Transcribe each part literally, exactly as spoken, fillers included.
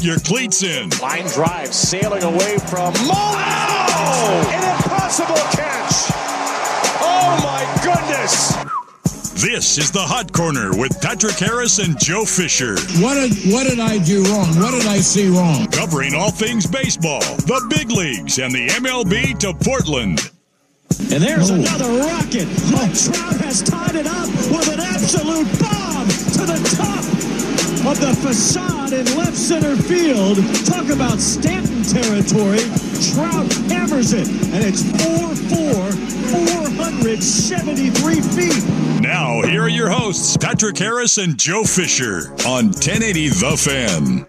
your cleats in. Line drive, sailing away from Mullins. Oh! An impossible catch. Oh, my goodness. This is the Hot Corner with Patrick Harris and Joe Fisher. What did, what did I do wrong? What did I see wrong? Covering all things baseball, the big leagues, and the M L B to Portland. And there's oh. another rocket. Mike Trout has tied it up with an absolute bomb to the top of the facade in left center field. Talk about Stanton territory. Trout hammers it, and it's four four, four hundred seventy-three feet. Now, here are your hosts, Patrick Harris and Joe Fisher on ten eighty The Fan.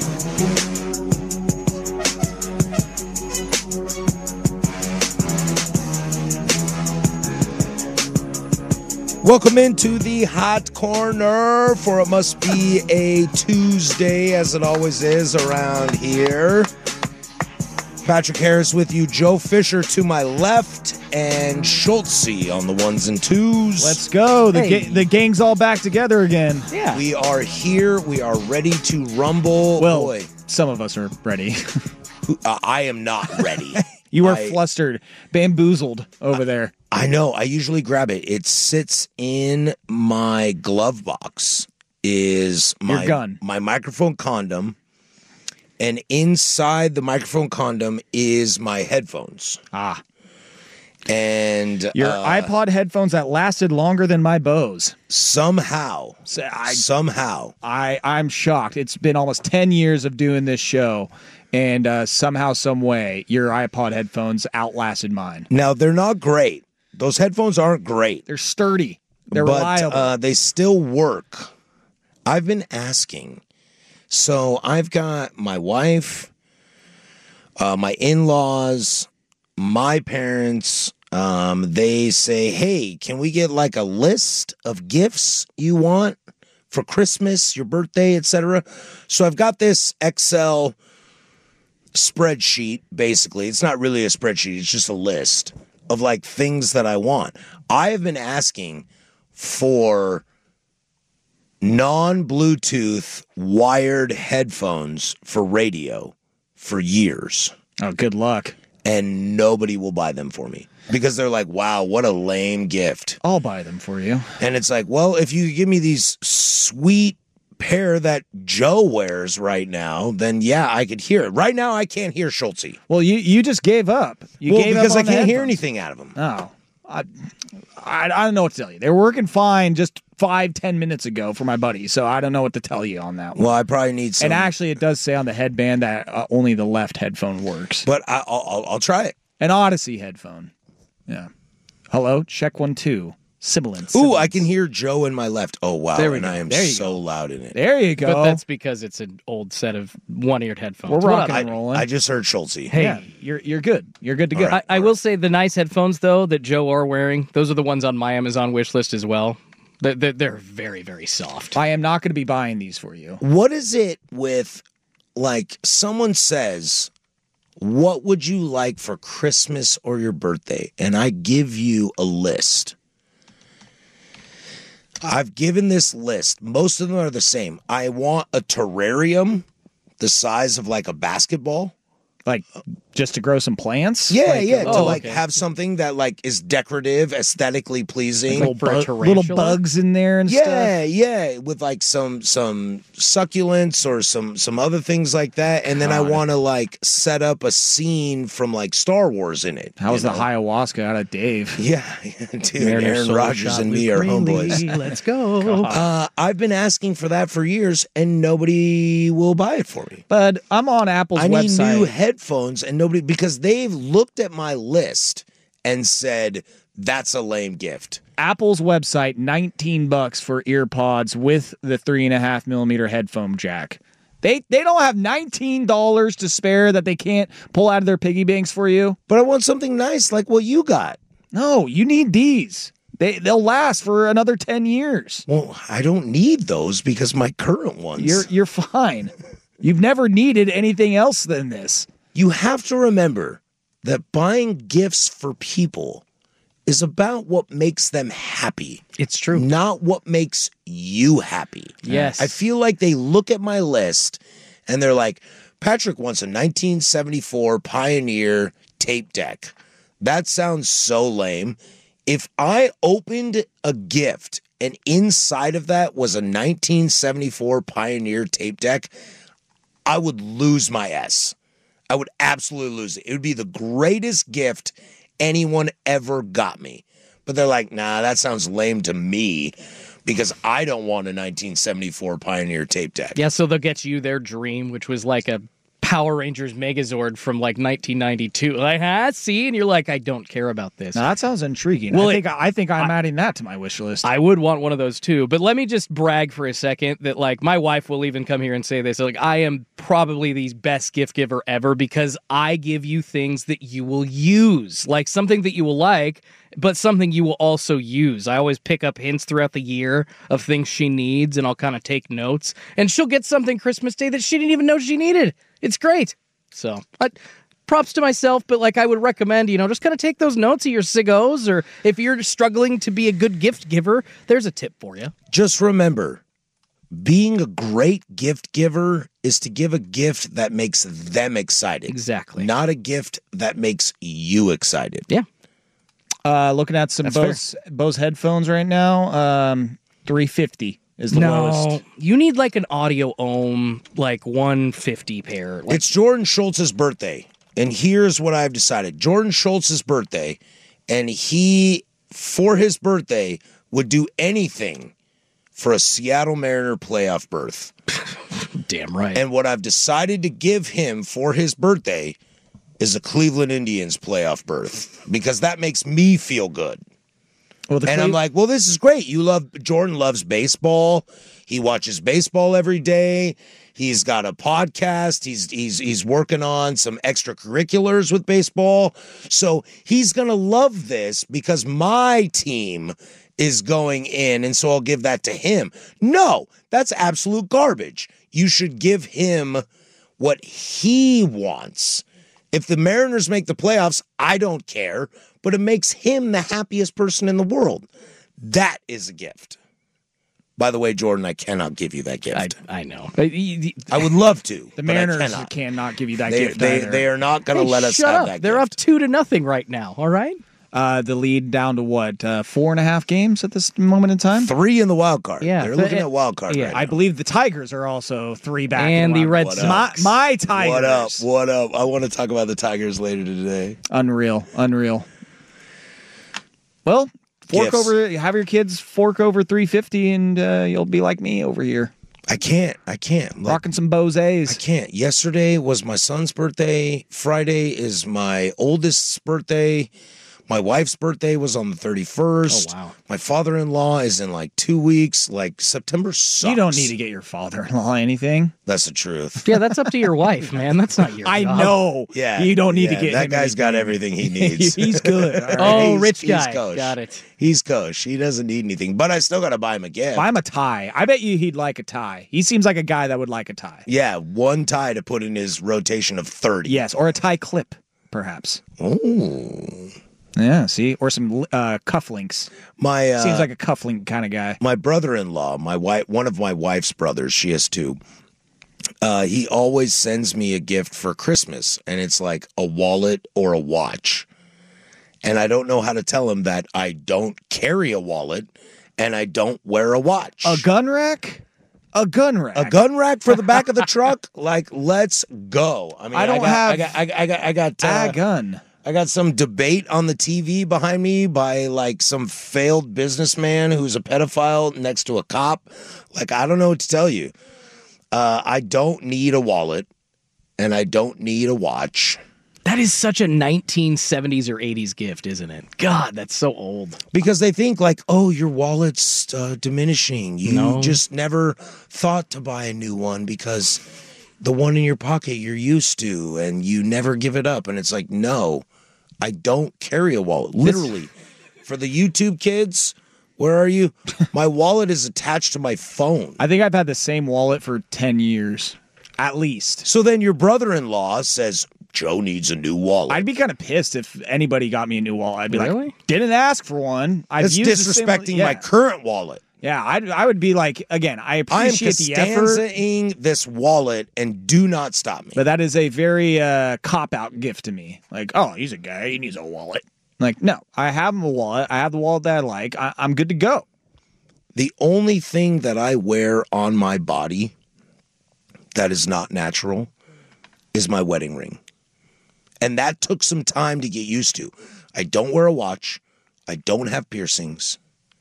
Welcome into the Hot Corner, for it must be a Tuesday, as it always is around here. Patrick Harris with you, Joe Fisher to my left, and Schultze on the ones and twos. Let's go. The, Hey. ga- the gang's all back together again. Yeah. We are here. We are ready to rumble. Well, Boy, some of us are ready. uh, I am not ready. You were I- flustered, bamboozled over there. I know. I usually grab it. It sits in my glove box. Is my Your gun. my microphone condom, and inside the microphone condom is my headphones. Ah. And Your uh, iPod headphones that lasted longer than my Bose. somehow, So I, somehow, I, I'm shocked. It's been almost ten years of doing this show, and uh, somehow, some way, your iPod headphones outlasted mine. now they're not great. Those headphones aren't great. They're sturdy. They're but, reliable. Uh, they still work. I've been asking. So I've got my wife, uh, my in-laws, my parents. Um, they say, hey, can we get like a list of gifts you want for Christmas, your birthday, et cetera? So I've got this Excel spreadsheet, basically. It's not really a spreadsheet. It's just a list of like things that I want. I have been asking for non-Bluetooth wired headphones for radio for years, oh, good luck. and nobody will buy them for me because they're like, wow, what a lame gift. I'll buy them for you. And it's like, well, if you give me these sweet pair that Joe wears right now, then yeah, I could hear it. Right now, I can't hear Schultze. Well, you, you just gave up. You well, gave because up I on the can't hear headphones. anything out of them. Oh, I, I, I don't know what to tell you. They were working fine just five, ten minutes ago for my buddy, so I don't know what to tell you on that one. Well, I probably need some. And actually, it does say on the headband that uh, only the left headphone works. But I, I'll, I'll, I'll try it. An Odyssey headphone. Yeah. Hello? Check one, two. Sibilance. Ooh, I can hear Joe in my left. Oh, wow. There we and go. I am There you so go. loud in it. There you go. But that's because it's an old set of one-eared headphones. We're What rocking up? and I, rolling. I just heard Schultze. Hey, Yeah, you're you're good. You're good to go. All right. I, I will say the nice headphones, though, that Joe are wearing, those are the ones on my Amazon wish list as well. They're, they're, they're very, very soft. I am not going to be buying these for you. What is it with, like, someone says, what would you like for Christmas or your birthday? And I give you a list. I've given this list. Most of them are the same. I want a terrarium the size of like a basketball. Like, just to grow some plants? Yeah, Like, yeah. to oh, like okay. have something that like is decorative, aesthetically pleasing. Little, for a bu- tarantula? little bugs in there and Yeah, stuff. yeah, with like some some succulents or some some other things like that, and then I God. want to like set up a scene from like Star Wars in it. How's you the know? ayahuasca out of Dave? Yeah, dude, Mariner Aaron Soul Rodgers Shot and with me are Green homeboys. Lee. Let's go. Uh, I've been asking for that for years, and nobody will buy it for me. But I'm on Apple's I need website. new headphones, and nobody because they've looked at my list and said that's a lame gift. Apple's website, nineteen bucks for ear pods with the three and a half millimeter headphone jack. They they don't have nineteen dollars to spare that they can't pull out of their piggy banks for you. But I want something nice like what you got. No, you need these. They they'll last for another ten years. Well, I don't need those because my current ones. You're you're fine. You've never needed anything else than this. You have to remember that buying gifts for people is about what makes them happy. It's true. Not what makes you happy. Yes. I feel like they look at my list and they're like, Patrick wants a nineteen seventy-four Pioneer tape deck. That sounds so lame. If I opened a gift and inside of that was a nineteen seventy-four Pioneer tape deck, I would lose my S. I would absolutely lose it. It would be the greatest gift anyone ever got me. But they're like, nah, that sounds lame to me because I don't want a nineteen seventy-four Pioneer tape deck. Yeah, so they'll get you their dream, which was like a Power Rangers Megazord from like nineteen ninety-two. Like, ah, see? And you're like, I don't care about this. Now, that sounds intriguing. Well, I it- think I think I'm I- adding that to my wish list. I would want one of those too. But let me just brag for a second that like my wife will even come here and say this. Like, I am probably the best gift giver ever because I give you things that you will use. Like something that you will like, but something you will also use. I always pick up hints throughout the year of things she needs and I'll kind of take notes. And she'll get something Christmas Day that she didn't even know she needed. It's great. So, I, props to myself, but like I would recommend, you know, just kind of take those notes of your ciggos, or if you're struggling to be a good gift giver, there's a tip for you. Just remember, being a great gift giver is to give a gift that makes them excited. Exactly. Not a gift that makes you excited. Yeah. Uh, looking at some That's Bose, Bose headphones right now. Um, three fifty is the lowest. You need like an audio ohm, like one fifty pair. Like, It's Jordan Schultz's birthday, and here's what I've decided. Jordan Schultz's birthday, and he, for his birthday, would do anything for a Seattle Mariner playoff berth. damn right. And what I've decided to give him for his birthday is a Cleveland Indians playoff berth, because that makes me feel good. Well, the And Cle- I'm like, well, this is great. You love, Jordan loves baseball. He watches baseball every day. He's got a podcast. He's he's he's working on some extracurriculars with baseball. So he's going to love this because my team is going in, and so I'll give that to him. No, that's absolute garbage. You should give him what he wants. If the Mariners make the playoffs, I don't care, but it makes him the happiest person in the world. That is a gift. By the way, Jordan, I cannot give you that I, gift. I know. Uh, y- y- I would love to. the but I Mariners cannot. cannot give you that They, gift they, either. they are not going to Hey, let us shut have up. that They're up gift. two to nothing right now. All right. Uh, the lead down to what? Uh, four and a half games at this moment in time? Three in the wild card. Yeah, They're the- looking at wild card yeah, right I now. believe the Tigers are also three back. And in the line. Red What My, up? my Tigers. What up? What up? I want to talk about the Tigers later today. Unreal. Unreal. Well, fork Gifts. over, have your kids fork over three fifty and uh, you'll be like me over here. I can't. I can't. Like, Rocking some Bose. I can't. Yesterday was my son's birthday. Friday is my oldest's birthday. My wife's birthday was on the thirty-first. Oh, wow. My father-in-law is in like two weeks. Like, September sucks. You don't need to get your father-in-law anything. That's the truth. Yeah, that's up to your wife, man. That's not your I job. know. Yeah. You don't need yeah, to get That him guy's got anything. everything he needs. He's good. All right. Oh, He's- rich he's guy. kosher. Got it. He's kosher. He doesn't need anything. But I still got to buy him a gift. Buy him a tie. I bet you he'd like a tie. He seems like a guy that would like a tie. Yeah, one tie to put in his rotation of thirty. Yes, or a tie clip, perhaps. Ooh. Yeah, see? Or some uh, cufflinks. My, uh, Seems like a cufflink kind of guy. my brother-in-law, my wife, one of my wife's brothers, she has two. Uh, he always sends me a gift for Christmas, and it's like a wallet or a watch. And I don't know how to tell him that I don't carry a wallet and I don't wear a watch. A gun rack? A gun rack. A gun rack for the back of the truck? Like, let's go. I mean, I don't got, have I got, I got, I got, I got, uh, A gun. I got some debate on the T V behind me by like some failed businessman who's a pedophile next to a cop. Like, I don't know what to tell you. Uh, I don't need a wallet and I don't need a watch That is such a nineteen seventies or eighties gift, isn't it? God, that's so old. because they think like, oh, your wallet's uh, diminishing. You No. just never thought to buy a new one because the one in your pocket you're used to and you never give it up. And it's like, no, I don't carry a wallet. Literally. For the YouTube kids, where are you? My wallet is attached to my phone. I think I've had the same wallet for ten years, at least. So then your brother-in-law says, Joe needs a new wallet. I'd be kind of pissed if anybody got me a new wallet. I'd be Really? like, didn't ask for one. I've That's used the same- disrespecting yeah. my current wallet. Yeah, I I would be like, again, I I am appreciate the effort, Costanza-ing this wallet, and do not stop me. but that is a very uh, cop-out gift to me. Like, oh, he's a guy, he needs a wallet. Like, no, I have a wallet. I have the wallet that I like. I, I'm good to go. The only thing that I wear on my body that is not natural is my wedding ring. And that took some time to get used to. I don't wear a watch. I don't have piercings.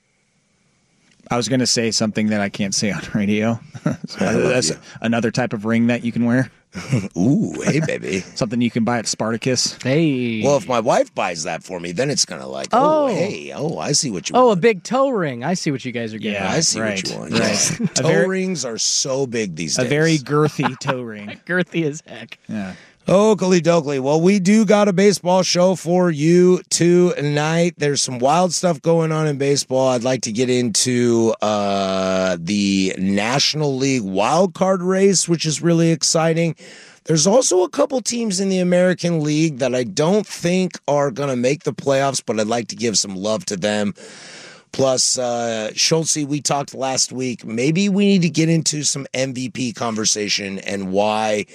I was going to say something that I can't say on radio. So that's you. another type of ring that you can wear. Ooh, hey, baby. Something you can buy at Spartacus. Hey. Well, if my wife buys that for me, then it's going to like, Oh. oh, hey, oh, I see what you oh, want. a big toe ring. I see what you guys are getting. Yeah. I see right, what you want. right. Yeah. A Toe very- rings are so big these A days. very girthy toe ring. Girthy as heck. Yeah. Oakley Dokley. Well, we do got a baseball show for you tonight. There's some wild stuff going on in baseball. I'd like to get into uh, the National League wild card race, which is really exciting. There's also a couple teams in the American League that I don't think are going to make the playoffs, but I'd like to give some love to them. Plus, uh, Schultze, we talked last week. Maybe we need to get into some M V P conversation and why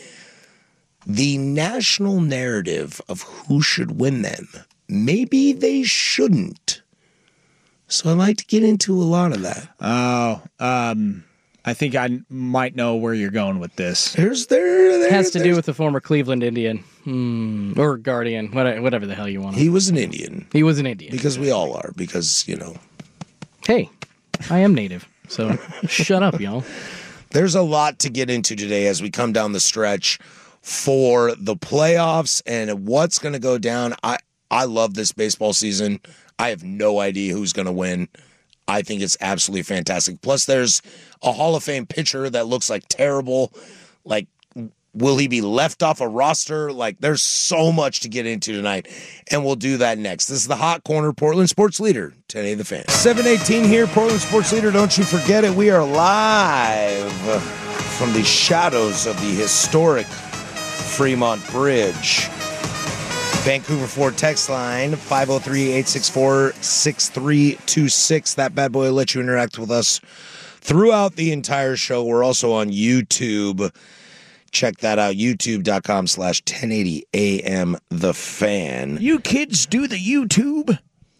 the national narrative of who should win them, maybe they shouldn't. So I'd like to get into a lot of that. Oh, um, I think I might know where you're going with this. There's there, there Has to do there's- with the former Cleveland Indian. Hmm. Or Guardian. what- Whatever the hell you want. He was an Indian, He was an Indian. because we all are, because, you know. Hey, I am native. So shut up, y'all. There's a lot to get into today as we come down the stretch for the playoffs and what's going to go down. I, I love this baseball season. I have no idea who's going to win. I think it's absolutely fantastic. Plus, there's a Hall of Fame pitcher that looks like terrible. Like, will he be left off a roster? Like, there's so much to get into tonight, and we'll do that next. This is the Hot Corner, Portland Sports Leader, ten eighty The Fan. seven eighteen here, Portland Sports Leader. Don't you forget it. We are live from the shadows of the historic Fremont Bridge. Vancouver Ford text line, five oh three, eight six four, six three two six. That bad boy will let you interact with us throughout the entire show. We're also on YouTube. Check that out, youtube.com slash 1080 AM The Fan. You kids do the YouTube.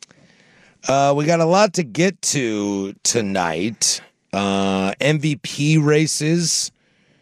Uh, we got a lot to get to tonight. Uh, M V P races.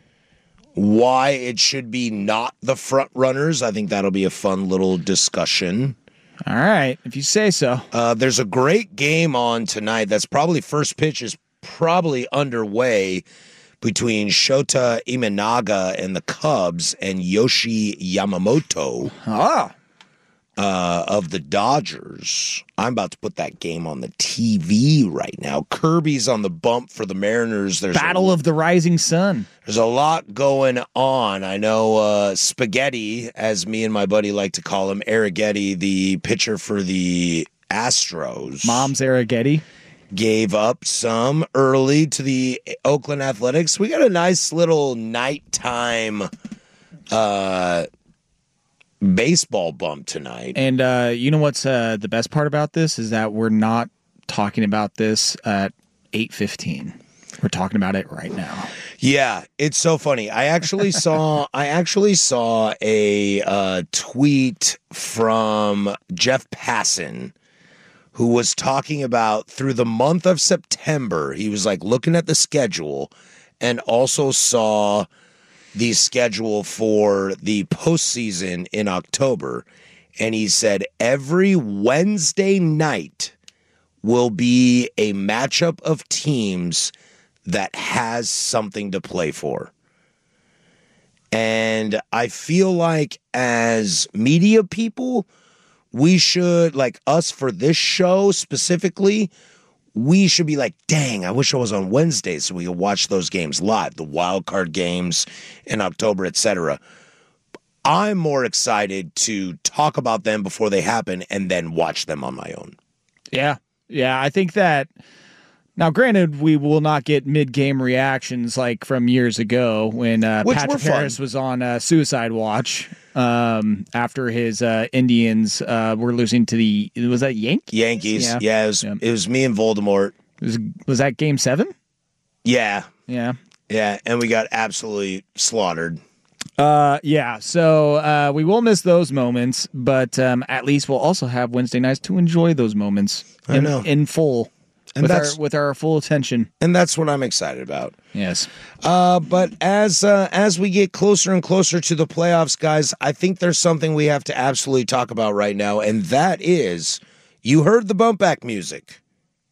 Why it should be not the front runners. I think that'll be a fun little discussion. All right, if you say so. Uh, there's a great game on tonight. That's probably first pitch is probably underway between Shota Imanaga and the Cubs and Yoshi Yamamoto Ah, uh, of the Dodgers. I'm about to put that game on the T V right now. Kirby's on the bump for the Mariners. There's Battle a, of the Rising Sun. There's a lot going on. I know uh, Spaghetti, as me and my buddy like to call him, Arrighetti, the pitcher for the Astros. Mom's Arrighetti. Gave up some early to the Oakland Athletics. We got a nice little nighttime uh, baseball bump tonight. And uh, you know what's uh, the best part about this is that we're not talking about this at eight fifteen. We're talking about it right now. Yeah, it's so funny. I actually saw I actually saw a uh, tweet from Jeff Passan, who was talking about through the month of September. He was like looking at the schedule and also saw the schedule for the postseason in October. And he said every Wednesday night will be a matchup of teams that has something to play for. And I feel like as media people, we should, like us for this show specifically, we should be like, dang, I wish I was on Wednesdays so we could watch those games live, the wild card games in October, et cetera. I'm more excited to talk about them before they happen and then watch them on my own. Yeah. Yeah, I think that now, granted, we will not get mid-game reactions like from years ago when uh, Which were Patrick fun. Harris was on uh, Suicide Watch um, after his uh, Indians uh, were losing to the, was that Yankees? Yankees, Yeah. yeah, it, was, Yeah. it was me and Voldemort Was, was that game seven? Yeah. Yeah. Yeah, and we got absolutely slaughtered. Uh, yeah, so uh, we will miss those moments, but um, at least we'll also have Wednesday nights to enjoy those moments in, I know. in full, And with our that's- with our full attention. And that's what I'm excited about. Yes. Uh, but as uh, as we get closer and closer to the playoffs, guys, I think there's something we have to absolutely talk about right now, and that is, you heard the bump back music.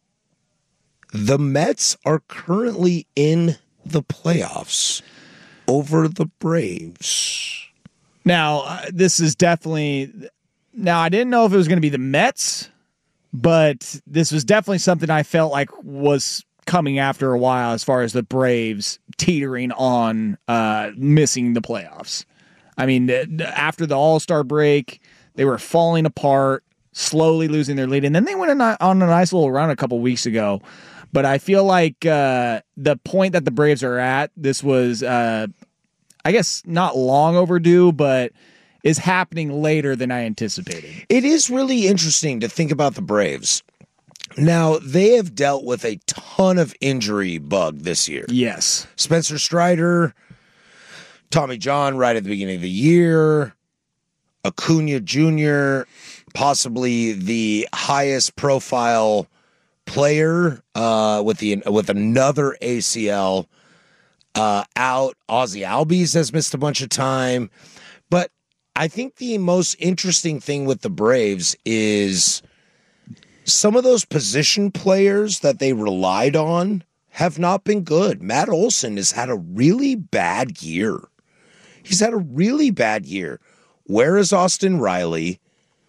The Mets are currently in the playoffs over the Braves. Now, uh, this is definitely. Now, I didn't know if it was going to be the Mets, but this was definitely something I felt like was coming after a while as far as the Braves teetering on uh, missing the playoffs. I mean, th- after the All-Star break, they were falling apart, slowly losing their lead, and then they went on a, on a nice little run a couple weeks ago. But I feel like uh, the point that the Braves are at, this was, uh, I guess, not long overdue, but is happening later than I anticipated. It is really interesting to think about the Braves. Now, they have dealt with a ton of injury bug this year. Yes. Spencer Strider, Tommy John right at the beginning of the year, Acuna Junior, possibly the highest profile player uh, with the with another A C L uh, out. Ozzy Albies has missed a bunch of time. But I think the most interesting thing with the Braves is some of those position players that they relied on have not been good. Matt Olson has had a really bad year. He's had a really bad year. Where is Austin Riley?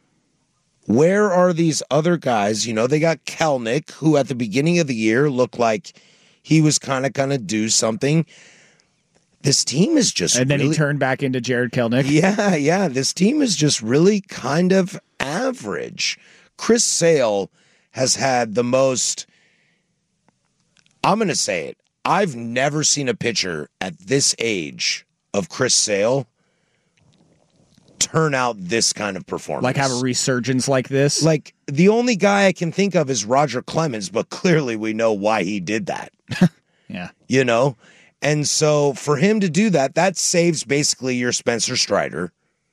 Where are these other guys? You know, they got Kelnick, who at the beginning of the year looked like he was kind of going to do something. This team is just And then really, he turned back into Jared Kelnick. Yeah, yeah. This team is just really kind of average. Chris Sale has had the most, I'm going to say it, I've never seen a pitcher at this age of Chris Sale turn out this kind of performance. Like have a resurgence like this. Like, the only guy I can think of is Roger Clemens, but clearly we know why he did that. Yeah. You know? And so for him to do that, that saves basically your Spencer Strider.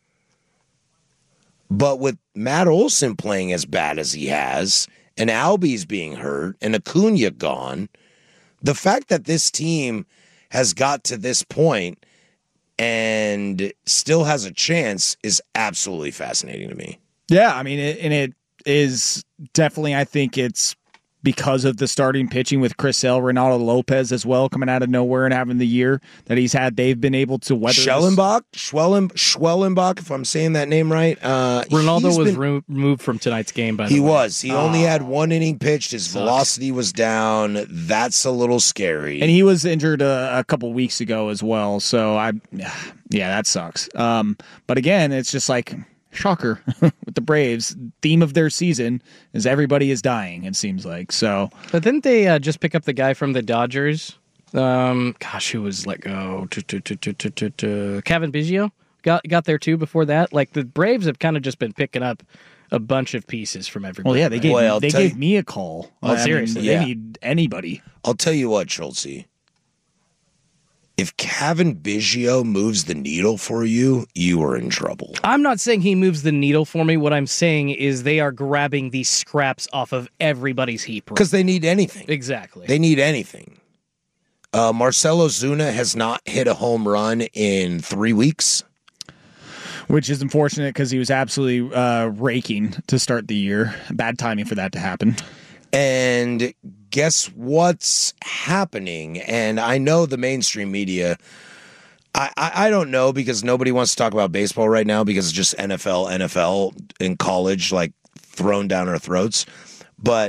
But with Matt Olson playing as bad as he has, and Albies being hurt, and Acuna gone, the fact that this team has got to this point and still has a chance is absolutely fascinating to me. Yeah, I mean, it, and it is definitely, I think it's because of the starting pitching with Chris Sale, Renato Lopez as well, coming out of nowhere and having the year that he's had. They've been able to weather Schellenbach, Schwellen, Schwellenbach, if I'm saying that name right. Uh, Ronaldo he's was been- re- removed from tonight's game, by the He way. was. He only had one inning pitched. His velocity was down. That's a little scary. And he was injured a, a couple weeks ago as well. So I, yeah, that sucks. Um, but again, it's just like shocker with the Braves. Theme of their season is everybody is dying. It seems like so. But didn't they uh, just pick up the guy from the Dodgers? Um, gosh, who was let go? To, to, to, to, to, to, to. Kevin Biggio got got there too before that. Like the Braves have kind of just been picking up a bunch of pieces from everybody. Well, yeah, they gave Boy, I'll they tell gave you- me a call. Oh, I mean, seriously? they Yeah. need anybody. I'll tell you what, Schultze. If Kevin Biggio moves the needle for you, you are in trouble. I'm not saying he moves the needle for me. What I'm saying is they are grabbing these scraps off of everybody's heap. Because they need anything. Exactly. They need anything. Uh, Marcelo Zuna has not hit a home run in three weeks. Which is unfortunate because he was absolutely uh, raking to start the year. Bad timing for that to happen. And guess what's happening? And I know the mainstream media, I, I, I don't know because nobody wants to talk about baseball right now because it's just N F L, N F L in college, like thrown down our throats. But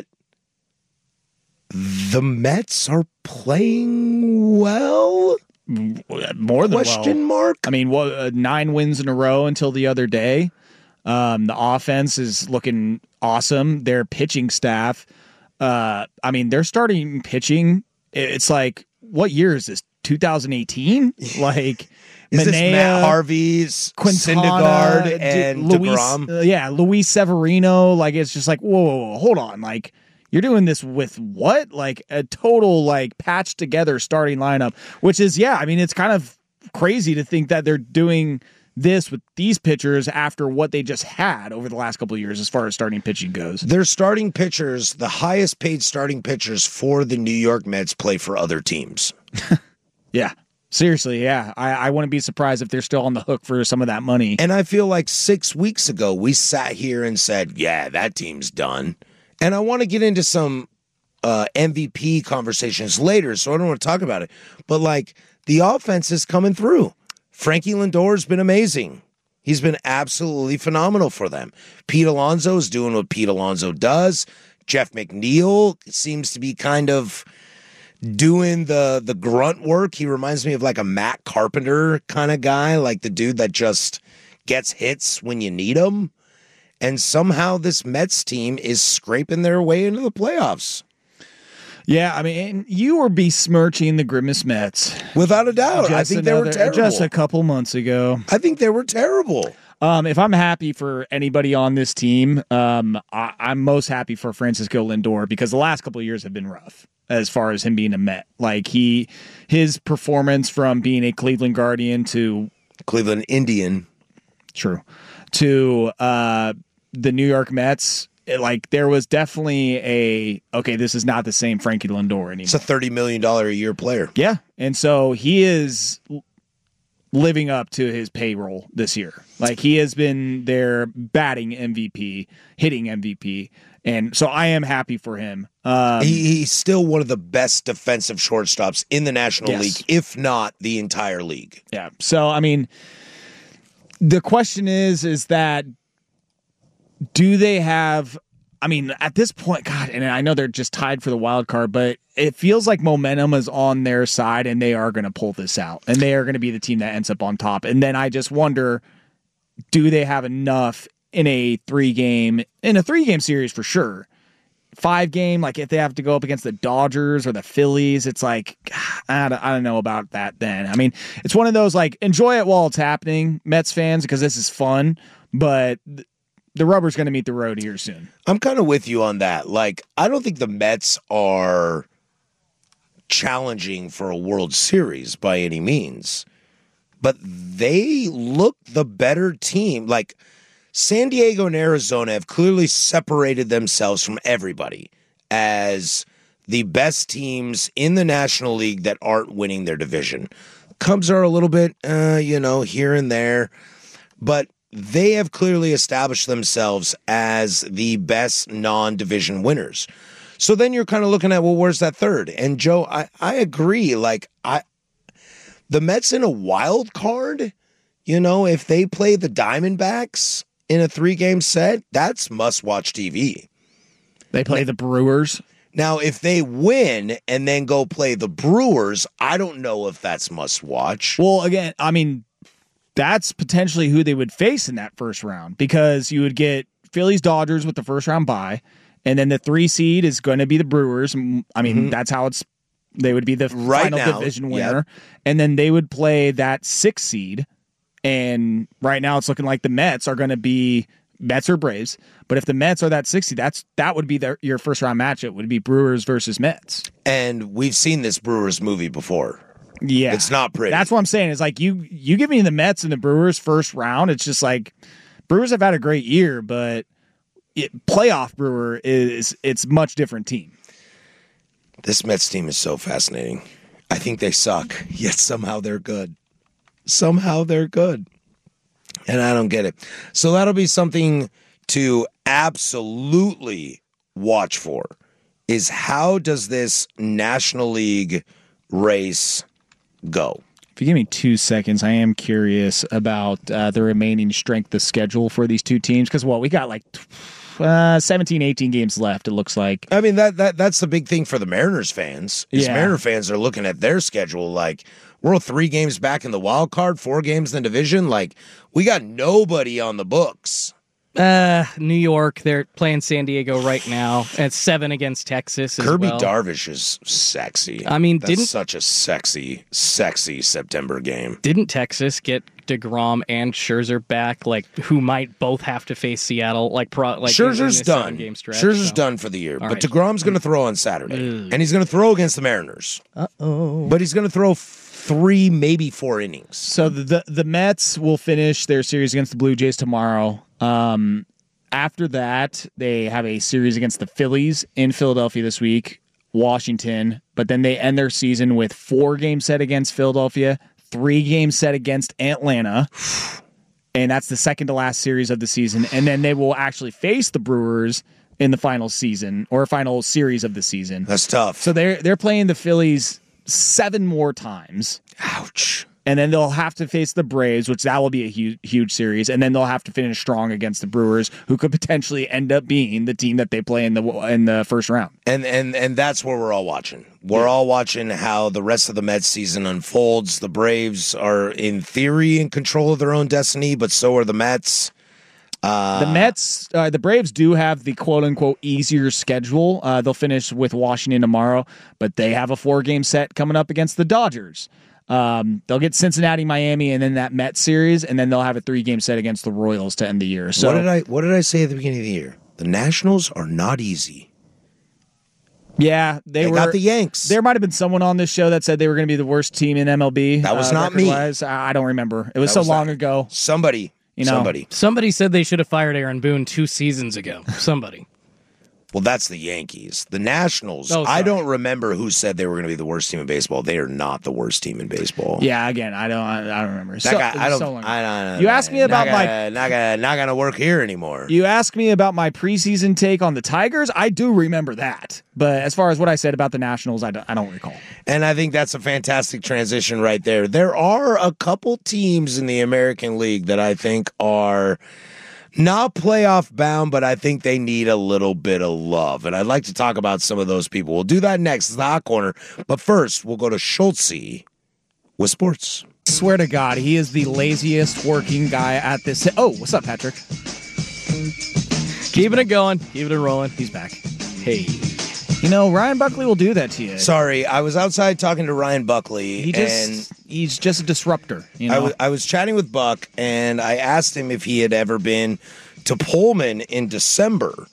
the Mets are playing well? More than Question well. mark? I mean, what, uh, nine wins in a row until the other day. Um, the offense is looking awesome. Their pitching staff, uh, I mean, they're starting pitching. It's like, what year is this? twenty eighteen? Like, Is this Manaea, Matt Harvey's, Quintana, Syndergaard, D- and Luis, DeGrom? uh, yeah, Luis Severino. Like, it's just like, whoa, whoa, whoa, hold on. Like, you're doing this with what? Like a total like patched together starting lineup, which is, yeah, I mean, it's kind of crazy to think that they're doing this with these pitchers after what they just had over the last couple of years as far as starting pitching goes. Their starting pitchers, the highest paid starting pitchers for the New York Mets, play for other teams. Yeah. Seriously, yeah. I, I wouldn't be surprised if they're still on the hook for some of that money. And I feel like six weeks ago, we sat here and said, yeah, that team's done. And I want to get into some uh, M V P conversations later, so I don't want to talk about it. But, like, the offense is coming through. Frankie Lindor's been amazing. He's been absolutely phenomenal for them. Pete Alonso is doing what Pete Alonso does. Jeff McNeil seems to be kind of doing the the grunt work. He reminds me of like a Matt Carpenter kind of guy, like the dude that just gets hits when you need them. And somehow this Mets team is scraping their way into the playoffs. Yeah, I mean, you were besmirching the Grimace Mets. Without a doubt. Just I think another, they were terrible. Just a couple months ago. I think they were terrible. Um, if I'm happy for anybody on this team, um, I, I'm most happy for Francisco Lindor because the last couple of years have been rough as far as him being a Met. Like he, his performance from being a Cleveland Guardian to Cleveland Indian, true, to uh, the New York Mets. It, like there was definitely a okay. This is not the same Frankie Lindor anymore. It's a thirty million dollars a year player. Yeah, and so he is living up to his payroll this year. Like he has been their batting M V P, hitting M V P, and so I am happy for him. Um, he, he's still one of the best defensive shortstops in the National yes. League, if not the entire league. Yeah. So I mean, the question is, is that do they have? I mean, at this point, God, and I know they're just tied for the wild card, but it feels like momentum is on their side, and they are going to pull this out, and they are going to be the team that ends up on top. And then I just wonder, do they have enough in a three game in a three game series for sure? Five game, like if they have to go up against the Dodgers or the Phillies, it's like I don't, I don't know about that. Then I mean, it's one of those like enjoy it while it's happening, Mets fans, because this is fun, but the rubber's going to meet the road here soon. I'm kind of with you on that. Like, I don't think the Mets are challenging for a World Series by any means, but they look the better team. Like, San Diego and Arizona have clearly separated themselves from everybody as the best teams in the National League that aren't winning their division. Cubs are a little bit, uh, you know, here and there, but they have clearly established themselves as the best non-division winners. So then you're kind of looking at, well, where's that third? And Joe, I, I agree. Like, I, the Mets in a wild card, you know, if they play the Diamondbacks in a three-game set, that's must-watch T V. They play the Brewers. Now, if they win and then go play the Brewers, I don't know if that's must-watch. Well, again, I mean, that's potentially who they would face in that first round because you would get Phillies Dodgers with the first round bye, and then the three seed is going to be the Brewers. I mean, mm-hmm. that's how it's. They would be the right final now, division winner, yep. and then they would play that six seed. And right now, it's looking like the Mets are going to be Mets or Braves. But if the Mets are that six seed, that's that would be their, your first round matchup. Would be Brewers versus Mets. And we've seen this Brewers movie before. Yeah, it's not pretty. That's what I'm saying. It's like you you give me the Mets and the Brewers first round. It's just like Brewers have had a great year, but it, playoff Brewer is it's much different team. This Mets team is so fascinating. I think they suck, yet somehow they're good. Somehow they're good, and I don't get it. So that'll be something to absolutely watch for. Is how does this National League race go? If you give me two seconds, I am curious about uh, the remaining strength of schedule for these two teams. Because, well, we got like uh, seventeen, eighteen games left, it looks like. I mean, that that that's the big thing for the Mariners fans. Is yeah. Mariner fans are looking at their schedule like, we're three games back in the wild card, four games in the division. Like, we got nobody on the books Uh, New York, they're playing San Diego right now. And it's seven against Texas as Kirby well. Darvish is sexy. I mean, That's didn't such a sexy, sexy September game. didn't Texas get DeGrom and Scherzer back? Like, who might both have to face Seattle? Like, pro, like Scherzer's in this done. Game stretch, Scherzer's so. done for the year. All but right. DeGrom's going to throw on Saturday. And he's going to throw against the Mariners. Uh-oh. But he's going to throw three, maybe four innings. So the, the the Mets will finish their series against the Blue Jays tomorrow. Um, after that, they have a series against the Phillies in Philadelphia this week, Washington. But then they end their season with four games set against Philadelphia, three games set against Atlanta. And that's the second to last series of the season. And then they will actually face the Brewers in the final season or final series of the season. That's tough. So they're they're playing the Phillies seven more times. Ouch. And then they'll have to face the Braves, which that will be a huge, huge series. And then they'll have to finish strong against the Brewers, who could potentially end up being the team that they play in the in the first round. And and and that's where we're all watching. We're yeah. all watching how the rest of the Mets season unfolds. The Braves are, in theory, in control of their own destiny, but so are the Mets. Uh, the Mets, uh, the Braves do have the quote-unquote easier schedule. Uh, they'll finish with Washington tomorrow, but they have a four-game set coming up against the Dodgers. Um, they'll get Cincinnati, Miami, and then that Mets series, and then they'll have a three-game set against the Royals to end the year. So, what did I what did I say at the beginning of the year? The Nationals are not easy. Yeah, they, they were, got the Yanks. There might have been someone on this show that said they were going to be the worst team in M L B. That was uh, not me. I, I don't remember. It was that so was long not, ago. Somebody, you know, somebody, somebody said they should have fired Aaron Boone two seasons ago. Somebody. Well, that's the Yankees. The Nationals, oh, I don't remember who said they were going to be the worst team in baseball. They are not the worst team in baseball. Yeah, again, I don't I don't remember. That So, guy, I don't, so I don't You asked me about not my gonna, not gonna, not gonna work here anymore. You asked me about my preseason take on the Tigers. I do remember that. But as far as what I said about the Nationals, I don't, I don't recall. And I think that's a fantastic transition right there. There are a couple teams in the American League that I think are not playoff bound, but I think they need a little bit of love. And I'd like to talk about some of those people. We'll do that next. It's the Hot Corner. But first, we'll go to Schultze with sports. Swear to God, he is the laziest working guy at this. Oh, what's up, Patrick? Keeping it going. Keeping it rolling. He's back. Hey. You know, Ryan Buckley will do that to you. Sorry, I was outside talking to Ryan Buckley. He just, and he's just a disruptor. You know? I was, I was chatting with Buck, and I asked him if he had ever been to Pullman in December.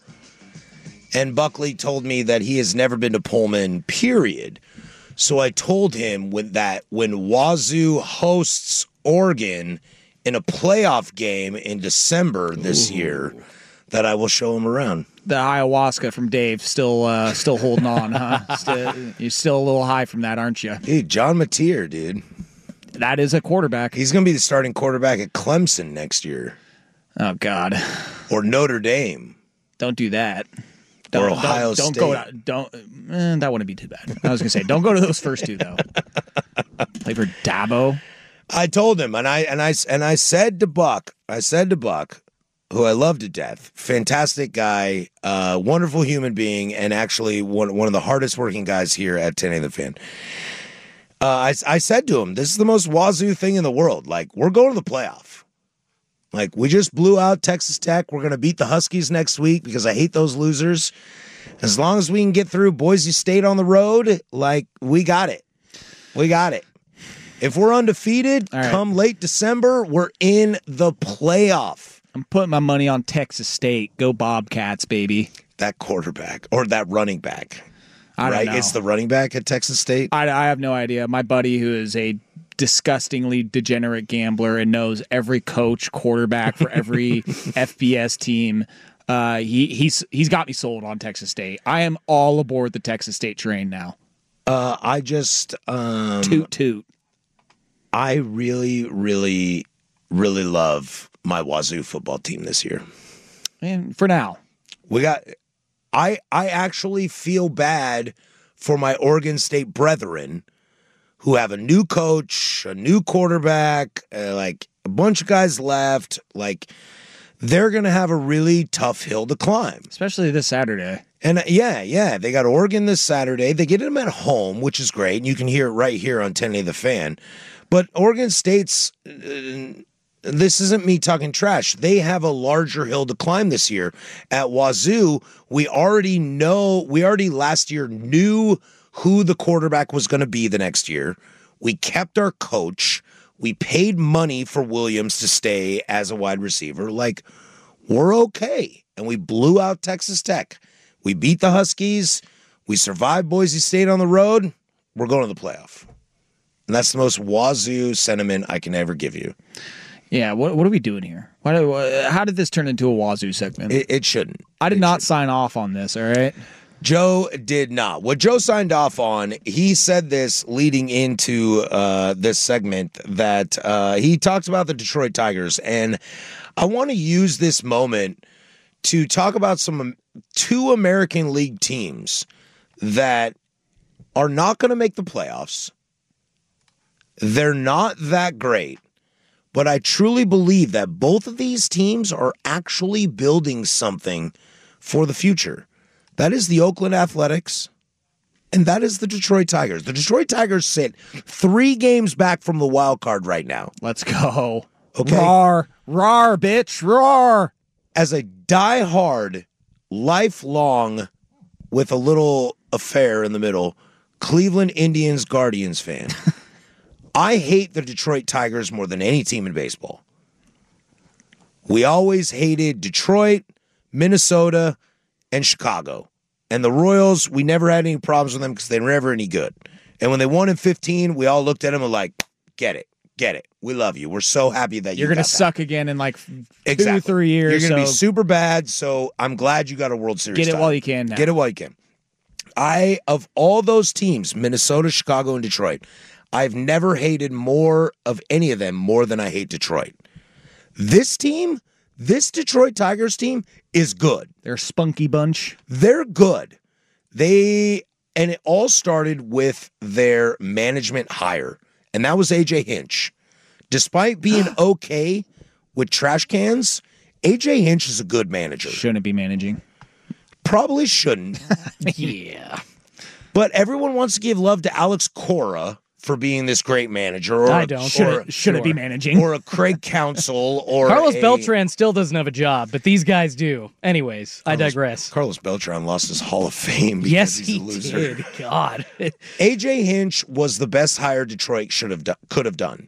And Buckley told me that he has never been to Pullman, period. So I told him when that when Wazoo hosts Oregon in a playoff game in December this Ooh. year, that I will show him around. The ayahuasca from Dave still uh, still holding on, huh? Still, you're still a little high from that, aren't you? Dude, John Mateer, dude. That is a quarterback. He's going to be the starting quarterback at Clemson next year. Oh, God. Or Notre Dame. Don't do that. Don't, or Ohio don't, don't State. Go to, don't, eh, that wouldn't be too bad. I was going to say, don't go to those first two, though. Play for Dabo. I told him, and I and I and I said to Buck, I said to Buck, who I love to death, fantastic guy, uh, wonderful human being, and actually one one of the hardest working guys here at ten A The Fan. Uh, I I said to him, this is the most wazoo thing in the world. Like, we're going to the playoff. Like, we just blew out Texas Tech. We're going to beat the Huskies next week because I hate those losers. As long as we can get through Boise State on the road, like, we got it. We got it. If we're undefeated, right. come late December, we're in the playoff. I'm putting my money on Texas State. Go Bobcats, baby. That quarterback or that running back. I right? don't know. It's the running back at Texas State. I, I have no idea. My buddy, who is a disgustingly degenerate gambler and knows every coach, quarterback for every F B S team, uh, he he's he's got me sold on Texas State. I am all aboard the Texas State train now. Uh, I just um, toot toot. I really, really, really love my Wazoo football team this year. And for now, we got. I I actually feel bad for my Oregon State brethren who have a new coach, a new quarterback, uh, like a bunch of guys left. Like, they're going to have a really tough hill to climb, especially this Saturday. And uh, yeah, yeah, they got Oregon this Saturday. They get them at home, which is great. And you can hear it right here on ten A The Fan. But Oregon State's uh, this isn't me talking trash. They have a larger hill to climb this year. At Wazoo, we already know, we already last year knew who the quarterback was going to be the next year. We kept our coach. We paid money for Williams to stay as a wide receiver. Like, we're okay. And we blew out Texas Tech. We beat the Huskies. We survived Boise State on the road. We're going to the playoff. And that's the most Wazoo sentiment I can ever give you. Yeah, what what are we doing here? Why, uh, how did this turn into a Wazoo segment? It, it shouldn't. I did it not shouldn't. sign off on this, all right? Joe did not. What Joe signed off on, he said this leading into uh, this segment that uh, he talks about the Detroit Tigers. And I want to use this moment to talk about some two American League teams that are not going to make the playoffs. They're not that great, but I truly believe that both of these teams are actually building something for the future. That is the Oakland Athletics, and that is the Detroit Tigers. The Detroit Tigers sit three games back from the wild card right now. Let's go. Okay. Roar, roar, bitch, roar. As a diehard, lifelong, with a little affair in the middle, Cleveland Indians Guardians fan, I hate the Detroit Tigers more than any team in baseball. We always hated Detroit, Minnesota, and Chicago. And the Royals, we never had any problems with them because they were never any good. And when they won in fifteen, we all looked at them and like, get it, get it. We love you. We're so happy that you You're going to got that. suck again in like two, Exactly. three years. You're going to so be super bad, so I'm glad you got a World Series Get it title. while you can now. Get it while you can. I, of all those teams, Minnesota, Chicago, and Detroit, I've never hated more of any of them more than I hate Detroit. This team, this Detroit Tigers team is good. They're a spunky bunch. They're good. They, and it all started with their management hire, and that was A J Hinch. Despite being okay with trash cans, A J Hinch is a good manager. Shouldn't be managing. Probably shouldn't. Yeah. But everyone wants to give love to Alex Cora for being this great manager. Or, I don't. Or, Shouldn't, shouldn't be managing. or a Craig Counsell. Or Carlos a, Beltran still doesn't have a job, but these guys do. Anyways, I Carlos- digress. Carlos Beltran lost his Hall of Fame because Yes, he's he a loser. did. God. A J Hinch was the best hire Detroit should have done, could have done.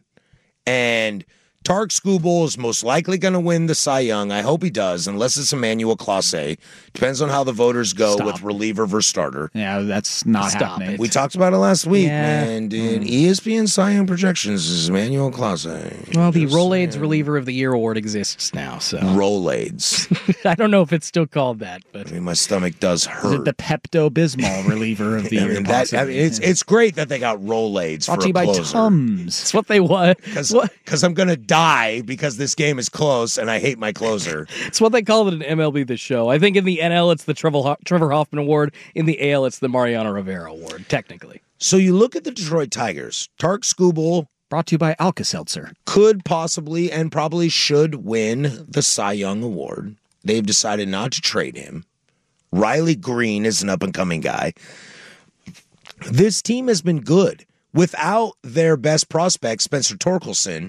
And Tarek Skubal is most likely going to win the Cy Young. I hope he does, unless it's Emmanuel Clase. Depends on how the voters go Stop. with reliever versus starter. Yeah, that's not Stop happening. it. We talked about it last week, Yeah. man. Dude, E S P N Cy Young projections is Emmanuel Clase. Well, the Just Rolaids saying. Reliever of the Year award exists now, so Rolaids. I don't know if it's still called that, but I mean, my stomach does Is hurt. it the Pepto Bismol reliever of the I year? mean, that, I mean, it's it's great that they got Rolaids brought for to you a by closer. Tums. it's what they want. Because What- I'm going to die because this game is close and I hate my closer. It's what they call it in M L B The Show. I think in the N L it's the Trevor, Ho- Trevor Hoffman Award. In the A L it's the Mariano Rivera Award, technically. So you look at the Detroit Tigers. Tarek Skubal Brought to you by Alka-Seltzer. could possibly and probably should win the Cy Young Award. They've decided not to trade him. Riley Green is an up-and-coming guy. This team has been good. Without their best prospect, Spencer Torkelson,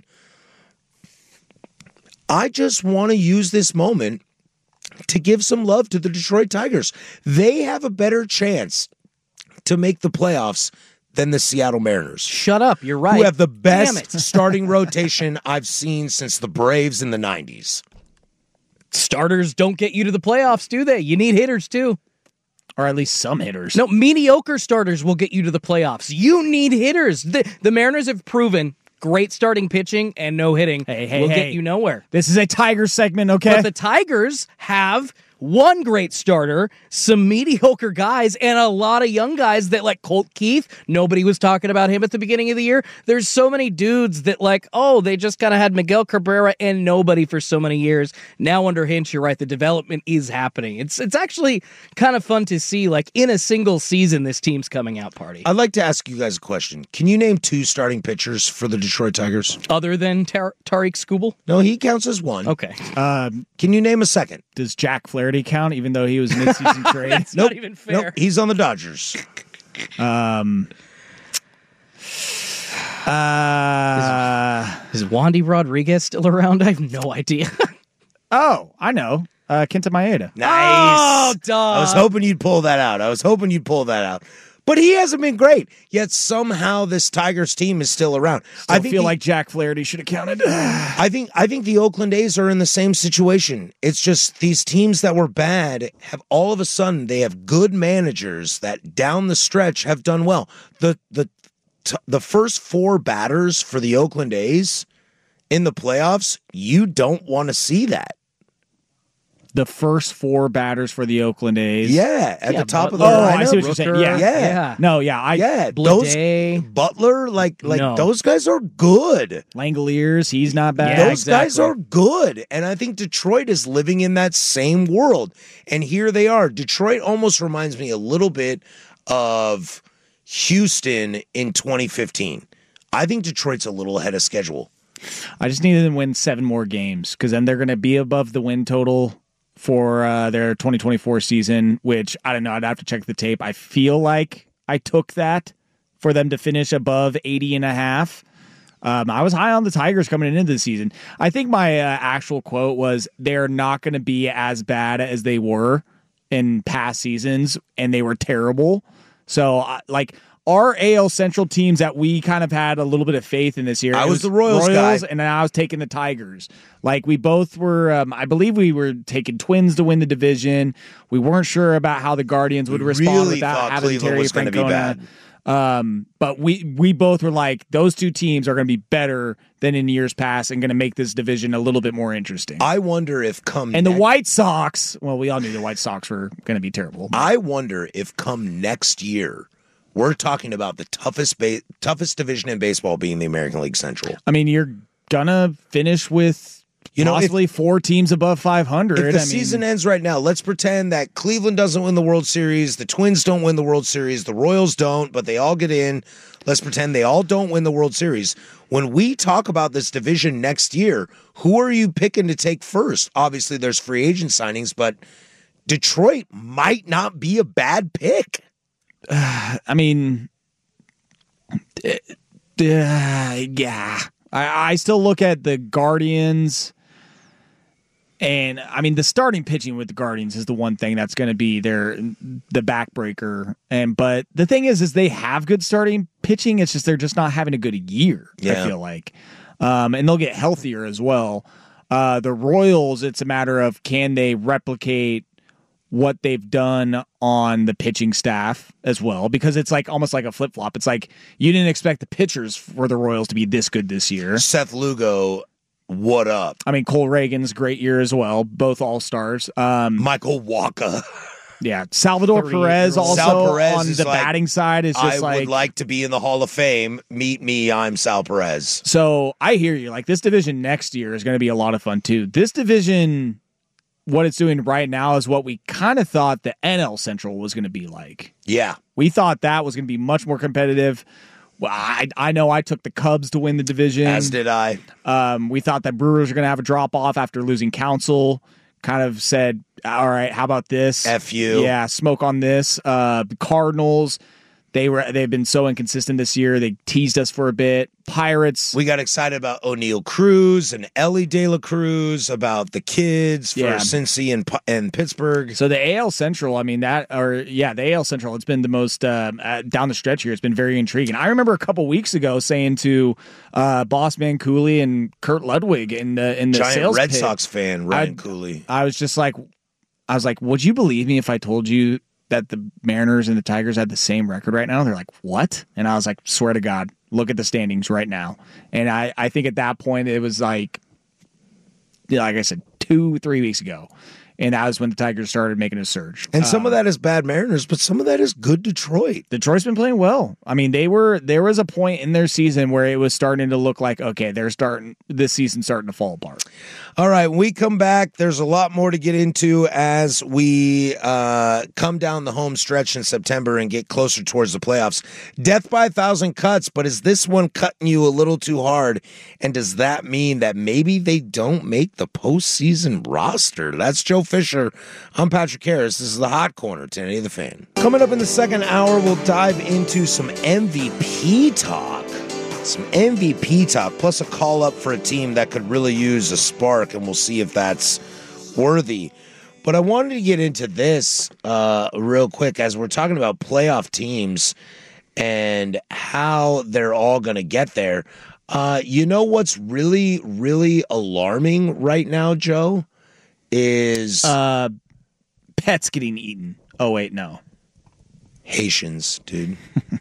I just want to use this moment to give some love to the Detroit Tigers. They have a better chance to make the playoffs than the Seattle Mariners, Shut up, you're right. who have the Damn best it. starting rotation I've seen since the Braves in the nineties. Starters don't get you to the playoffs, do they? You need hitters too. Or at least some hitters. No, mediocre starters will get you to the playoffs. You need hitters. The, the Mariners have proven great starting pitching and no hitting Hey, hey, will hey. get you nowhere. This is a Tiger segment, okay? But the Tigers have one great starter, some mediocre guys, and a lot of young guys that, like Colt Keith, nobody was talking about him at the beginning of the year. There's so many dudes that, like, oh, they just kind of had Miguel Cabrera and nobody for so many years. Now under Hinch, you're right, the development is happening. It's it's actually kind of fun to see, like, in a single season, this team's coming out party. I'd like to ask you guys a question. Can you name two starting pitchers for the Detroit Tigers? Other than Tar- Tariq Skubal? No, he counts as one. Okay. Um, Can you name a second? does Jack Flaherty count, even though he was mid-season trade? That's not even fair. Nope, he's on the Dodgers. Um, Uh, Is Wandy Rodriguez still around? I have no idea. oh, I know. Uh, Kenta Maeda. Nice. Oh, dog. I was hoping you'd pull that out. I was hoping you'd pull that out. But he hasn't been great. Yet somehow this Tigers team is still around. Still I think feel the, like Jack Flaherty should have counted. I think I think the Oakland A's are in the same situation. It's just these teams that were bad have all of a sudden they have good managers that down the stretch have done well. The the t- the first four batters for the Oakland A's in the playoffs, you don't want to see that. The first four batters for the Oakland A's. Yeah, at Yeah, the top of the Oh, lineup. I see what you're saying. Rooker. Yeah. Yeah. Yeah. No, yeah. I Yeah, Bleday. those Butler, like like No. those guys are good. Langoliers, he's not bad. Yeah, Those guys exactly. are good. And I think Detroit is living in that same world. And here they are. Detroit almost reminds me a little bit of Houston in twenty fifteen. I think Detroit's a little ahead of schedule. I just need them to win seven more games because then they're going to be above the win total for uh, their twenty twenty-four season, which I don't know. I'd have to check the tape. I feel like I took that for them to finish above eighty and a half. Um, I was high on the Tigers coming into the season. I think my uh, actual quote was they're not going to be as bad as they were in past seasons, and they were terrible. So, uh, like, our A L Central teams that we kind of had a little bit of faith in this year. I it was the Royals guy. and I was taking the Tigers. Like, we both were, um, I believe we were taking Twins to win the division. We weren't sure about how the Guardians would We respond really without thought having Cleveland Terry was gonna be Francona. bad. Um, but we we both were like, those two teams are going to be better than in years past and going to make this division a little bit more interesting. I wonder if come and the next- White Sox, well, we all knew the White Sox were going to be terrible. I wonder if come next year we're talking about the toughest ba- toughest division in baseball being the American League Central. I mean, you're gonna finish with You know, if- possibly four teams above five hundred. If the I mean, season ends right now, let's pretend that Cleveland doesn't win the World Series, the Twins don't win the World Series, the Royals don't, but they all get in. Let's pretend they all don't win the World Series. When we talk about this division next year, who are you picking to take first? Obviously, there's free agent signings, but Detroit might not be a bad pick. I mean, uh, yeah. I, I still look at the Guardians, and I mean the starting pitching with the Guardians is the one thing that's going to be their the backbreaker. And but the thing is, is they have good starting pitching. It's just they're just not having a good year. Yeah. I feel like, um, and they'll get healthier as well. Uh, the Royals, it's a matter of can they replicate what they've done on the pitching staff as well, because it's like almost like a flip-flop. It's like you didn't expect the pitchers for the Royals to be this good this year. Seth Lugo, what up? I mean, Cole Reagan's great year as well, both all-stars. Um, Michael Wacha. yeah, Salvador Three Perez years old. also Sal Perez on is the like, batting side is just I like, would like to be in the Hall of Fame. Meet me, I'm Sal Perez. so I hear you. Like this division next year is going to be a lot of fun too. This division, what it's doing right now is what we kind of thought the N L Central was going to be like. Yeah. We thought that was going to be much more competitive. Well, I, I know I took the Cubs to win the division. As did I. Um, we thought that Brewers are going to have a drop off after losing Council. Kind of said, all right, how about this? F you. Yeah, smoke on this. Uh, the Cardinals, they were they've been so inconsistent this year. They teased us for a bit. Pirates. We got excited about O'Neal Cruz and Ellie De La Cruz, about the kids for Yeah. Cincy and, Pu- and Pittsburgh. So the A L Central, I mean that, or yeah, the A L Central. It's been the most um, uh, down the stretch here. It's been very intriguing. I remember a couple weeks ago saying to uh, Boss Man Cooley and Kurt Ludwig in the in the Giant sales Red pit, Sox fan, Ryan I'd- Cooley. I was just like, I was like, would you believe me if I told you that the Mariners and the Tigers had the same record right now? They're like, what? And I was like, swear to God, look at the standings right now. And I, I think at that point it was like, yeah, like I said, two, three weeks ago. And that was when the Tigers started making a surge. And some Um, of that is bad Mariners, but some of that is good Detroit. Detroit's been playing well. I mean, they were there was a point in their season where it was starting to look like, okay, they're starting this season starting to fall apart. All right, when we come back, there's a lot more to get into as we uh, come down the home stretch in September and get closer towards the playoffs. Death by a thousand cuts, but is this one cutting you a little too hard? And does that mean that maybe they don't make the postseason roster? That's Joe Fisher. I'm Patrick Harris. This is the Hot Corner, ten eighty The Fan. Coming up in the second hour, we'll dive into some M V P talk. some M V P talk, plus a call up for a team that could really use a spark, and we'll see if that's worthy. But I wanted to get into this uh, real quick as we're talking about playoff teams and how they're all going to get there. Uh, you know what's really, really alarming right now, Joe, is Uh, pets getting eaten. Oh, wait, no. Haitians, dude.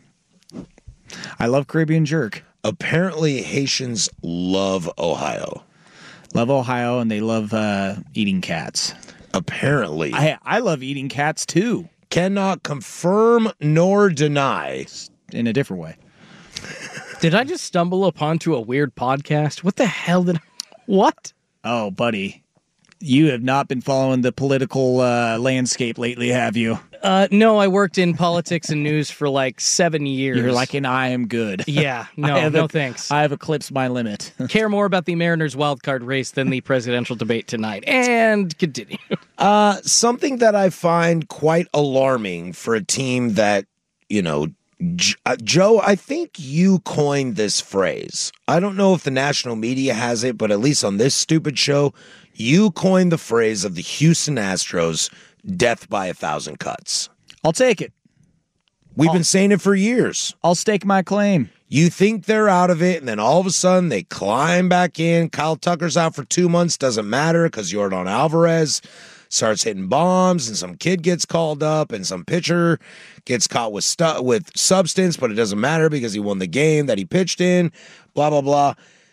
I love Caribbean jerk. Apparently, Haitians love Ohio. Love Ohio, and they love uh, eating cats. Apparently. I I love eating cats, too. Cannot confirm nor deny. In a different way. Did I just stumble upon to a weird podcast? What the hell did I... What? Oh, buddy. You have not been following the political uh, landscape lately, have you? Uh, no, I worked in politics and news for like seven years. You're like an I am good. Yeah, no, I have no e- thanks. I have eclipsed my limit. Care more about the Mariners wildcard race than the presidential debate tonight. And continue. Uh, something that I find quite alarming for a team that, you know, J- uh, Joe, I think you coined this phrase. I don't know if the national media has it, but at least on this stupid show, you coined the phrase of the Houston Astros, death by a thousand cuts. I'll take it. We've been saying it for years. I'll stake my claim. You think they're out of it, and then all of a sudden they climb back in. Kyle Tucker's out for two months. Doesn't matter because Yordan Alvarez starts hitting bombs, and some kid gets called up, and some pitcher gets caught with stu- with substance, but it doesn't matter because he won the game that he pitched in, blah, blah, blah.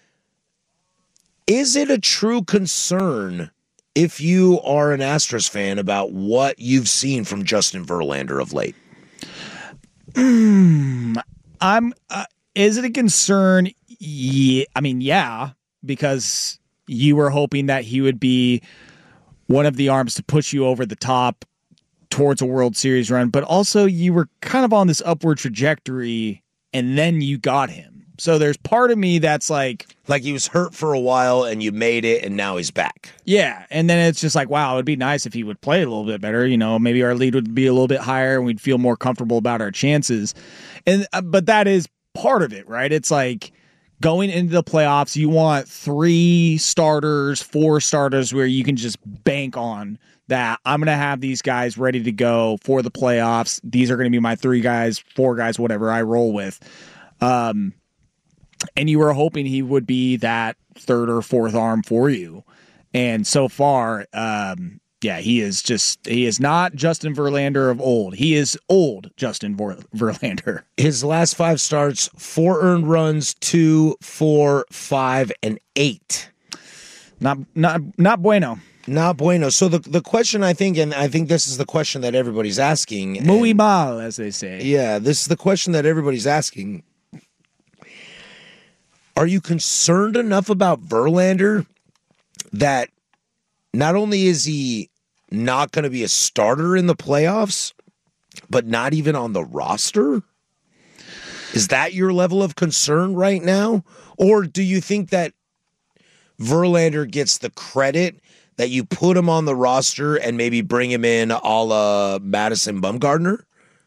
Is it a true concern if you are an Astros fan about what you've seen from Justin Verlander of late? I'm. Uh, is it a concern? Yeah, I mean, yeah, because you were hoping that he would be one of the arms to push you over the top towards a World Series run, but also you were kind of on this upward trajectory, and then you got him. So there's part of me that's like, Like he was hurt for a while, and you made it, and now he's back. yeah, and then it's just like, wow, it'd be nice if he would play a little bit better. You know, maybe our lead would be a little bit higher, and we'd feel more comfortable about our chances. And uh, but that is part of it, right? It's like going into the playoffs, you want three starters, four starters where you can just bank on that. I'm going to have these guys ready to go for the playoffs. These are going to be my three guys, four guys, whatever I roll with. Um, and you were hoping he would be that third or fourth arm for you. And so far, um, yeah, he is just, he is not Justin Verlander of old. He is old Justin Ver- Verlander. His last five starts, four earned runs, two, four, five, and eight. Not, not, not bueno. Not bueno. So the the question, I think, and I think this is the question that everybody's asking. Muy and- mal, as they say. Yeah, this is the question that everybody's asking. Are you concerned enough about Verlander that not only is he not going to be a starter in the playoffs, but not even on the roster? Is that your level of concern right now? Or do you think that Verlander gets the credit that you put him on the roster and maybe bring him in a la Madison Bumgarner?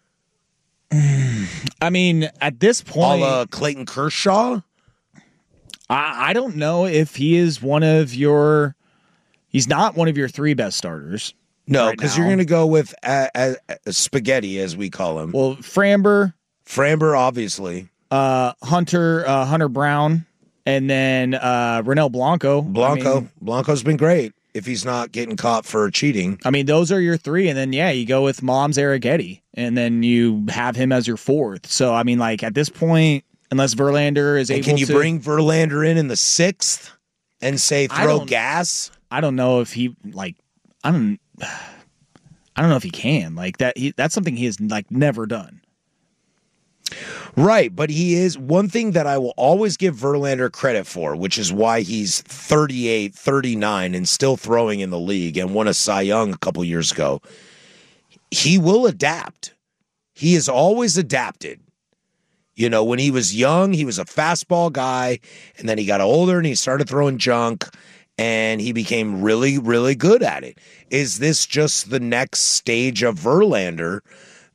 I mean, at this A point, la Clayton Kershaw? I, I don't know if he is one of your, he's not one of your three best starters. No, right because now. you're going to go with uh, uh, spaghetti, as we call him. Well, Framber, Framber, obviously. uh, Hunter, uh, Hunter Brown, and then uh, Renel Blanco. Blanco. I mean, Blanco's been great if he's not getting caught for cheating. I mean, those are your three, and then yeah, you go with Mom's Arrighetti, and then you have him as your fourth. So I mean, like at this point, unless Verlander is And able can you to, bring Verlander in in the sixth and say I throw don't- gas? I don't know if he like, I don't, I don't know if he can like that. He, that's something he has like never done. Right, but he is one thing that I will always give Verlander credit for, which is why he's thirty-eight, thirty-nine and still throwing in the league and won a Cy Young a couple years ago. He will adapt. He has always adapted. You know, when he was young, he was a fastball guy, and then he got older and he started throwing junk, and he became really, really good at it. Is this just the next stage of Verlander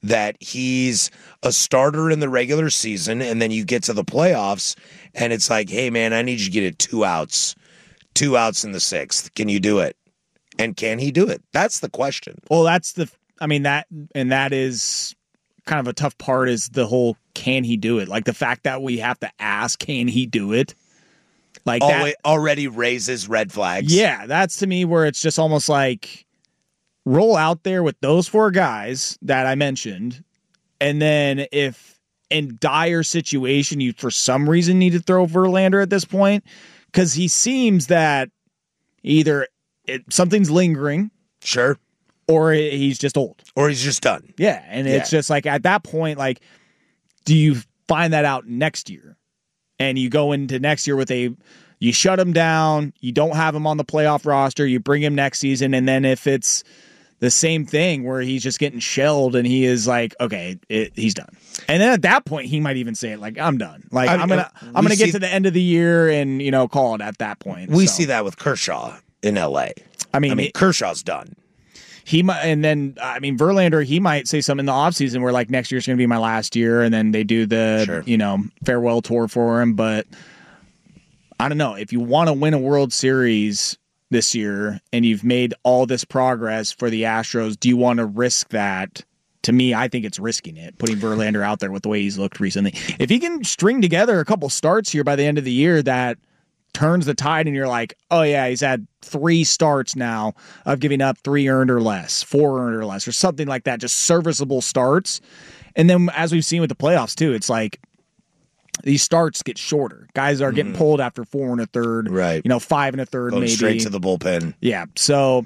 that he's a starter in the regular season, and then you get to the playoffs, and it's like, hey, man, I need you to get it two outs, two outs in the sixth. Can you do it? And can he do it? That's the question. Well, that's the, I mean, that, and that is kind of a tough part is the whole, can he do it? Like the fact that we have to ask, can he do it? Like Always, that already raises red flags. Yeah, that's to me where it's just almost like roll out there with those four guys that I mentioned, and then if in dire situation you for some reason need to throw Verlander at this point, because he seems that either it, something's lingering, sure, or he's just old, or he's just done. Yeah, and Yeah. it's just like at that point, like, do you find that out next year? And you go into next year with a, you shut him down, you don't have him on the playoff roster, you bring him next season, and then if it's the same thing where he's just getting shelled and he is like, okay, it, he's done. And then at that point, he might even say it like, I'm done. Like, I I'm mean, going to I'm we gonna get see- to the end of the year and, you know, call it at that point. We So, see that with Kershaw in L A. I mean, I mean, it- Kershaw's done. He might, and then I mean Verlander, he might say something in the offseason where like next year's going to be my last year, and then they do the Sure. you know farewell tour for him. But I don't know if you want to win a World Series this year and you've made all this progress for the Astros, do you want to risk that? To me, I think it's risking it, putting Verlander out there with the way he's looked recently. If he can string together a couple starts here by the end of the year that turns the tide and you're like, oh yeah, he's had three starts now of giving up three earned or less, four earned or less, or something like that, just serviceable starts. And then as we've seen with the playoffs too, it's like these starts get shorter. Guys are getting pulled after four and a third, Right. you know, five and a third, Going maybe. straight to the bullpen. Yeah. So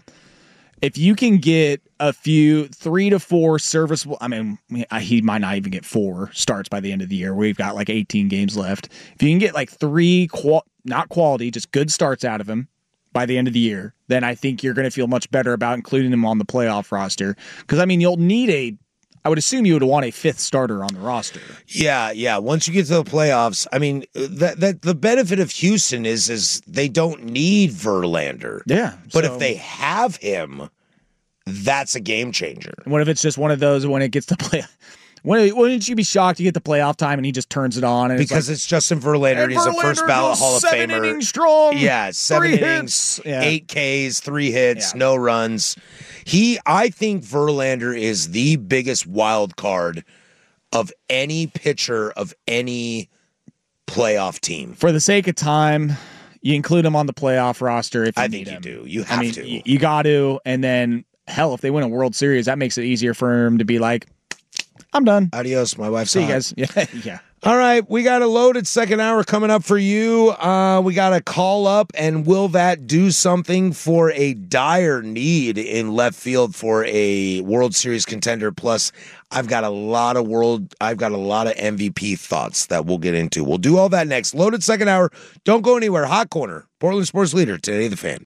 if you can get a few three to four serviceable, I mean, he might not even get four starts by the end of the year. We've got like eighteen games left. If you can get like three, qual- not quality, just good starts out of him by the end of the year, then I think you're going to feel much better about including him on the playoff roster. Because, I mean, you'll need a, I would assume you would want a fifth starter on the roster. Yeah, yeah. Once you get to the playoffs, I mean, that that the benefit of Houston is is they don't need Verlander. Yeah. But so- if they have him, that's a game changer. What if it's just one of those when it gets to play? When, wouldn't you be shocked to get the playoff time and he just turns it on? And Because it's, it's Justin Verlander. like, and he's a first Verlander ballot goes Hall of seven Famer. innings strong. Yeah, seven three innings, hits. Yeah. eight Ks, three hits, Yeah. no runs. He, I think Verlander is the biggest wild card of any pitcher of any playoff team. For the sake of time, you include him on the playoff roster if you I need think you him. do. You I have mean, to. y- you got to. And then, hell, if they win a World Series, that makes it easier for him to be like, I'm done. Adios, my wife's See you hot. guys. Yeah, yeah. All right, we got a loaded second hour coming up for you. Uh, we got a call up, and will that do something for a dire need in left field for a World Series contender? Plus, I've got a lot of world, I've got a lot of M V P thoughts that we'll get into. We'll do all that next. Loaded second hour. Don't go anywhere. Hot Corner, Portland Sports Leader, Today the Fan.